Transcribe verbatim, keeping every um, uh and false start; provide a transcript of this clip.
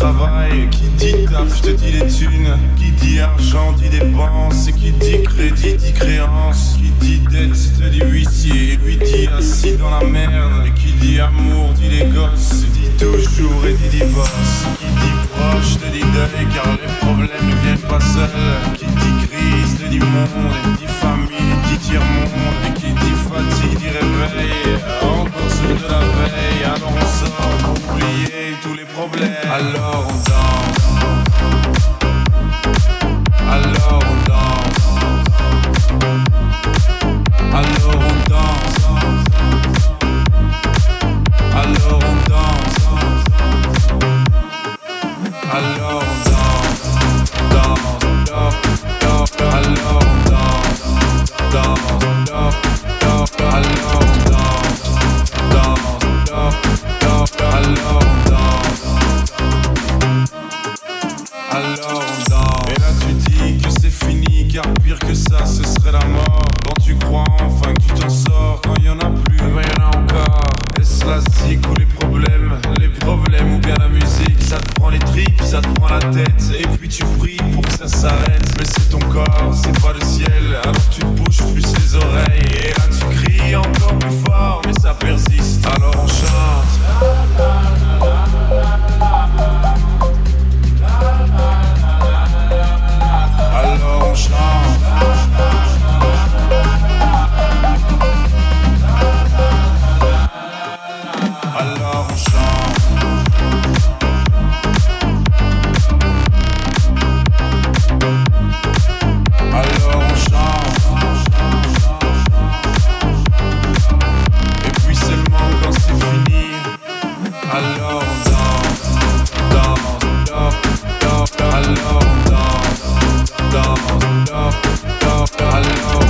travail, qui dit taf, je te dis les thunes. Qui dit argent dit dépenses, et qui dit crédit dit créance. Qui dit dette te dit huissier, lui dit assis dans la merde. Et qui dit amour dit les gosses, dit toujours et dit divorce. Qui dit proche te dit deuil car les problèmes ne viennent pas seuls. Qui dit crise te dit monde, et dit famille dit tiers-monde. Et qui dit fatigue dit réveil, encore ceux de la veille. Alors on sort pour oublier tous les problèmes. Alors on danse, alors on danse, alors on danse, alors on danse, alors on danse, danse, danse, alors on danse, danse, danse, alors on danse, danse, danse, alors on danse, alors on danse. Et là tu dis que c'est fini, car pire que ça ce serait la mort. Quand tu crois enfin que tu t'en sors, quand y en a plus, ben y en a encore. Est-ce la zik ou les problèmes, les problèmes ou bien la musique? Ça te prend les tripes, ça te prend la tête, et puis tu pries pour que ça s'arrête. Mais c'est ton corps, c'est pas le ciel, alors tu te bouges plus les oreilles. Et là tu cries encore plus fort, mais ça persiste, alors on chante. Alors on chante. Alors on chante. Alors on chante. Et puis seulement quand c'est fini, alors on danse, danse, danse, danse, alors on danse, danse, danse, danse, alors